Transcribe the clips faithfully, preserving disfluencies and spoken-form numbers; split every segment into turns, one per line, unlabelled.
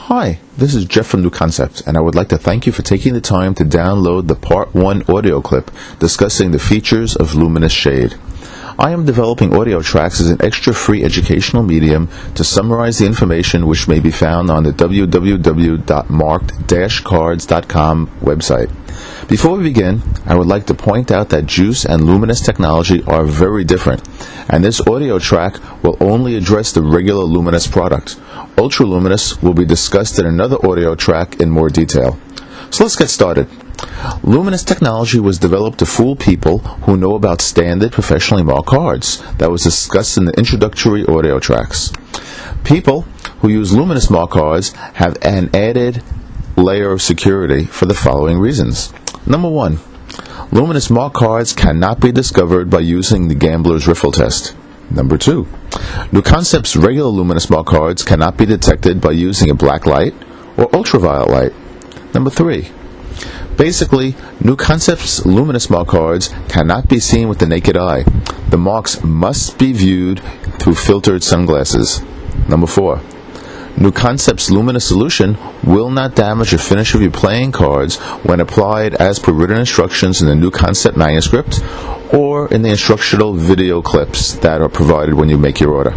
Hi, this is Jeff from New Concept, and I would like to thank you for taking the time to download the Part one audio clip discussing the features of Luminous Shade. I am developing audio tracks as an extra free educational medium to summarize the information which may be found on the w w w dot marked dash cards dot com website. Before we begin, I would like to point out that Juice and Luminous technology are very different, and this audio track will only address the regular Luminous product. Ultra Luminous will be discussed in another audio track in more detail. So let's get started. Luminous technology was developed to fool people who know about standard professionally marked cards that was discussed in the introductory audio tracks. People who use Luminous marked cards have an added layer of security for the following reasons. Number one, Luminous marked cards cannot be discovered by using the gambler's riffle test. Number two, New Concept's regular Luminous marked cards cannot be detected by using a black light or ultraviolet light. Number three, basically, New Concept's Luminous marked cards cannot be seen with the naked eye. The marks must be viewed through filtered sunglasses. Number four, New Concept's Luminous solution will not damage the finish of your playing cards when applied as per written instructions in the New Concept manuscript or in the instructional video clips that are provided when you make your order.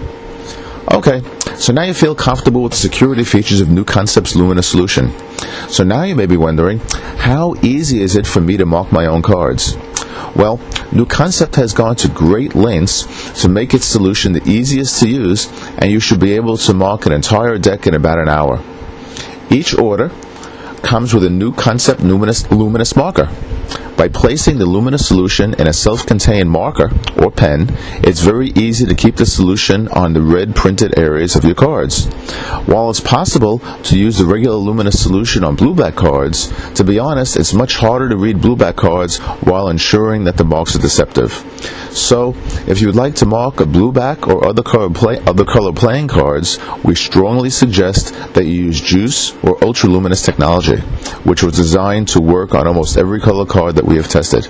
Okay, so now you feel comfortable with the security features of New Concept's Luminous solution. So now you may be wondering, how easy is it for me to mark my own cards? Well, New Concept has gone to great lengths to make its solution the easiest to use, and you should be able to mark an entire deck in about an hour. Each order comes with a New Concept Luminous, Luminous marker. By placing the Luminous solution in a self-contained marker or pen, it's very easy to keep the solution on the red printed areas of your cards. While it's possible to use the regular Luminous solution on blue-black cards, to be honest, it's much harder to read blue-black cards while ensuring that the marks are deceptive. So, if you would like to mark a blue-back or other color, play, other color playing cards, we strongly suggest that you use Juice or Ultra Luminous technology, which was designed to work on almost every color card that we have tested.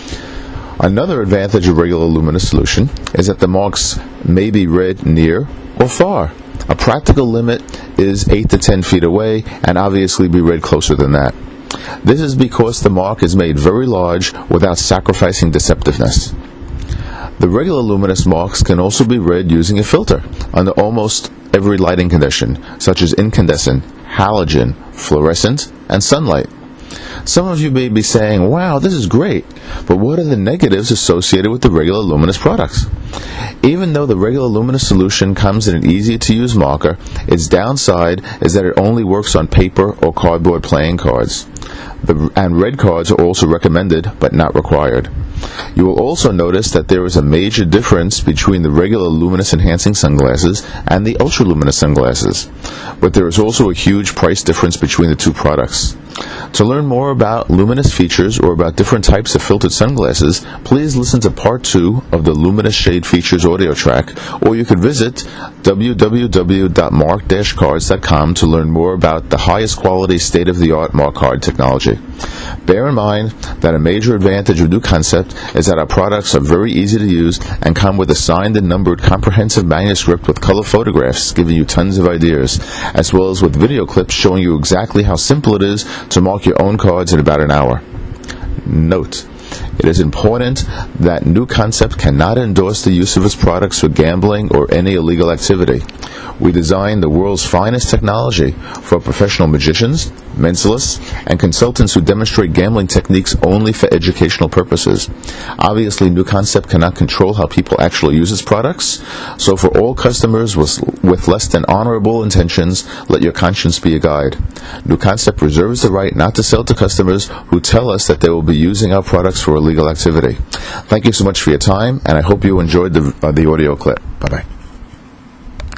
Another advantage of regular Luminous solution is that the marks may be read near or far. A practical limit is eight to ten feet away, and obviously be read closer than that. This is because the mark is made very large without sacrificing deceptiveness. The regular Luminous marks can also be read using a filter under almost every lighting condition, such as incandescent, halogen, fluorescent, and sunlight. Some of you may be saying, wow, this is great, but what are the negatives associated with the regular Luminous products? Even though the regular Luminous solution comes in an easy-to-use marker, its downside is that it only works on paper or cardboard playing cards. The, and red cards are also recommended, but not required. You will also notice that there is a major difference between the regular Luminous enhancing sunglasses and the Ultra Luminous sunglasses, but there is also a huge price difference between the two products. To learn more about Luminous features or about different types of filtered sunglasses, please listen to Part two of the Luminous Shade Features audio track, or you could visit w w w dot marked dash cards dot com to learn more about the highest quality state-of-the-art mark card technology. Bear in mind that a major advantage of New Concept is that our products are very easy to use and come with a signed and numbered comprehensive manuscript with color photographs giving you tons of ideas, as well as with video clips showing you exactly how simple it is to mark your own cards in about an hour. Note: it is important that New Concept cannot endorse the use of its products for gambling or any illegal activity. We design the world's finest technology for professional magicians, mentalists, and consultants who demonstrate gambling techniques only for educational purposes. Obviously, New Concept cannot control how people actually use its products, so for all customers with, with less than honorable intentions, let your conscience be a guide. New Concept reserves the right not to sell to customers who tell us that they will be using our products for illegal activity. Thank you so much for your time, and I hope you enjoyed the, uh, the audio clip. Bye-bye.